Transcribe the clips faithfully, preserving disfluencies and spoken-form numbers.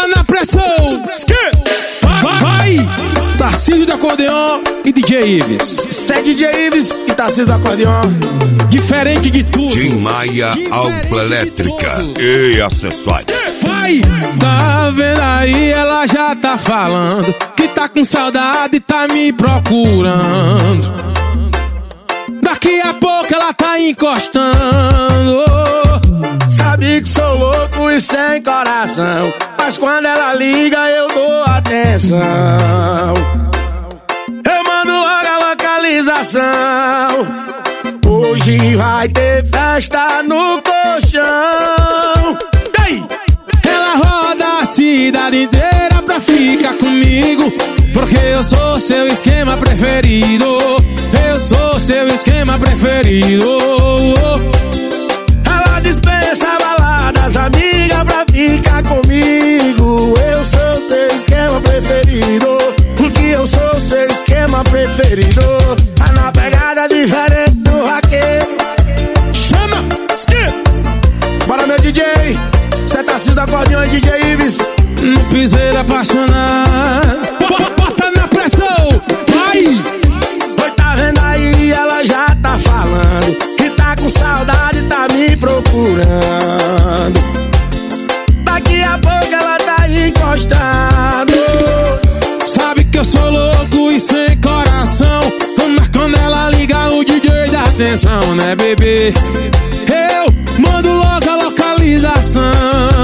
Bota na pressão. Vai, vai. Tarcísio do acordeon e D J Ives. Isso é D J Ives e Tarcísio do acordeon. Diferente de tudo. Tim Maia, Alpa Elétrica e acessórios. Vai. Tá vendo aí, ela já tá falando que tá com saudade e tá me procurando. Daqui a pouco ela tá encostando. Sabe que sou louco e sem coração, mas quando ela liga eu dou atenção. Eu mando logo a localização. Hoje vai ter festa no colchão. Ei! Ela roda a cidade inteira pra ficar comigo, porque eu sou seu esquema preferido. Eu sou seu esquema preferido. Ela dispensa baladas, amiga, pra ficar comigo. Eu sou seu esquema preferido, porque eu sou seu esquema preferido. Tá na pegada diferente do vaqueiro. Chama! Bora, meu D J. Cê tá se da acordeon e D J Ives. No piseiro apaixonado. Bota na pressão. Vai! Oi, tá vendo aí? Ela já tá falando que tá com saudade e tá me procurando. Daqui a pouco ela tá encostando. Sabe que eu sou louco e sem coração, mas quando ela liga o D J dá atenção, né, bebê? Eu mando logo a localização.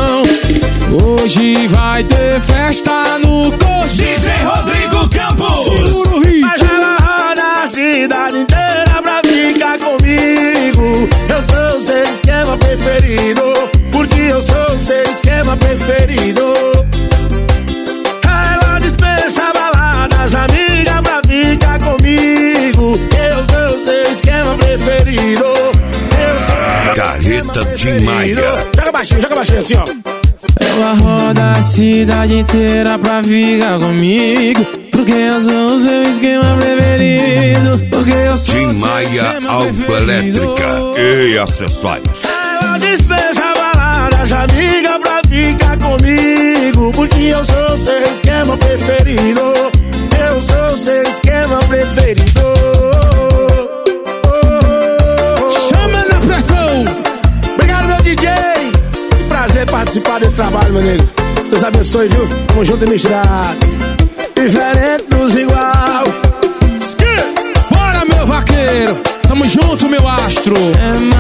Hoje vai ter festa no colchão. D J Rodrigo Campos. Segura o ritmo. Mas ela roda a cidade inteira pra ficar comigo. Eu sou o seu esquema preferido, porque eu sou o seu esquema preferido. Ela dispensa baladas, amiga, pra ficar comigo. Eu sou o seu esquema preferido. Eu sou Carreta Tim Maia. Joga baixinho, joga baixinho assim, ó. Ela roda a cidade inteira pra ficar comigo, porque eu sou o seu esquema preferido. Porque eu sou Tim o seu Maia, esquema Alpa preferido. Elétrica e acessórios. Ela dispensa baladas, amiga, pra ficar comigo, porque eu sou o seu esquema preferido. Eu sou o seu esquema preferido. Chama na pressão. Obrigado, meu D J. Que prazer participar desse trabalho, meu nego. Deus abençoe, viu? Tamo junto e misturado. Diferente dos igual. Bora, meu vaqueiro. Tamo junto, meu astro. É